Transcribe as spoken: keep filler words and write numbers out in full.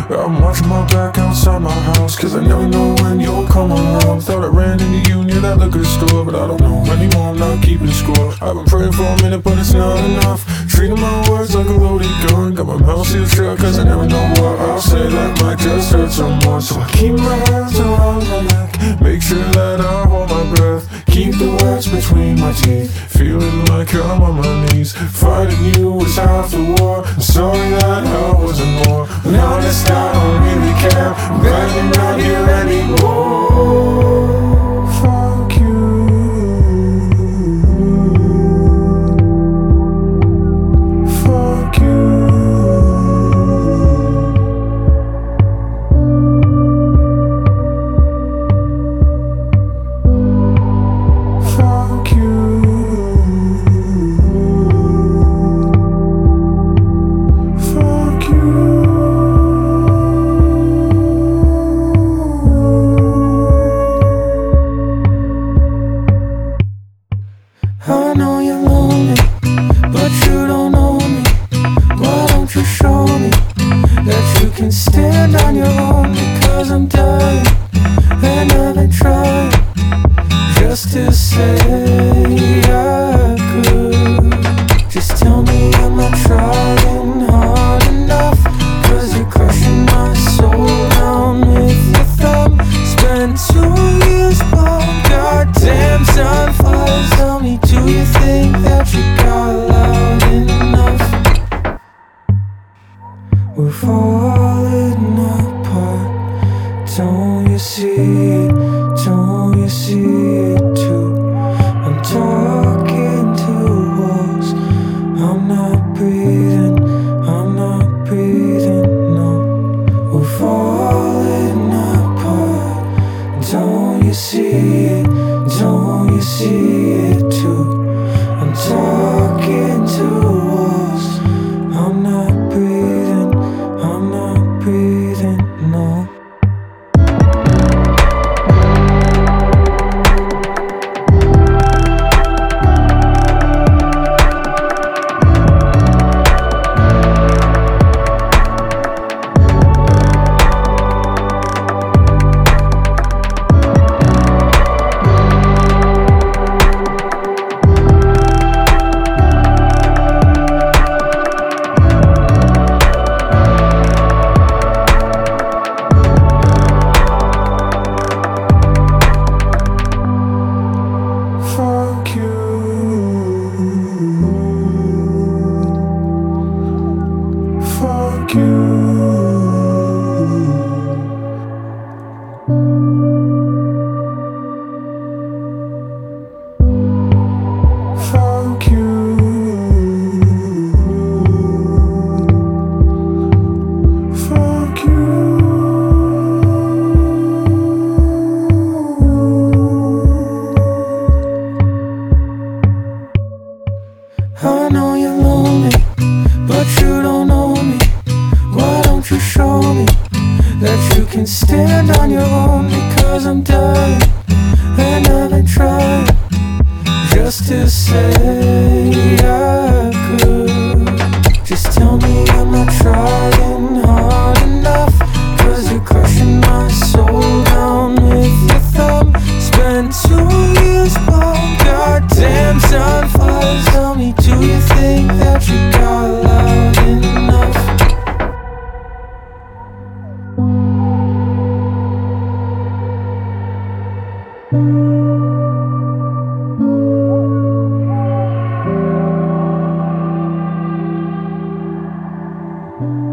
I'm watching my back outside my house, cause I never know when you'll come around. Thought I ran into you near that liquor store, but I don't know anymore, I'm not keeping score. I've been praying for a minute, but it's not enough. Treating my words like a loaded gun. Got my mouth sealed shut, cause I never know what I'll say that might just hurt someone. So I keep my hands around my neck, make sure that I hold my breath. Keep the words between my teeth, feeling like I'm on my knees. Fighting you was half the war, I'm sorry that I wasn't more. But honest, I don't really care, I'm glad you're not here anymore. Fuck you. Fuck you. Fuck you. Fuck you. I know you're lonely, but you don't know me. Why don't you show me that you can stand on your own? Because I'm dying, and I've been trying just to say I could. Just tell me I'm not trying hard enough, cause you're crushing my soul down with your thumb. Spent two years bomb, goddamn time flies. Tell me, do you think that you got loud enough? We're falling apart, don't you see it? Don't you see it too? I'm talking to walls, I'm not breathing, I'm not breathing, no. We're falling apart, don't you see it? Don't you see it too? I'm talking to walls, I'm not breathing, I'm not breathing, no. Fuck you. Fuck you. Fuck you. Fuck you. I know you're lonely, but you don't know me. Why don't you show me that you can stand on your own? Because I'm dying, and I've been trying just to say I could. Just tell me I'm not trying hard enough, cause you're crushing my soul down with your thumb. Spent two years bomb, goddamn time flies. Tell me, do you think that you got loud enough? Thank you.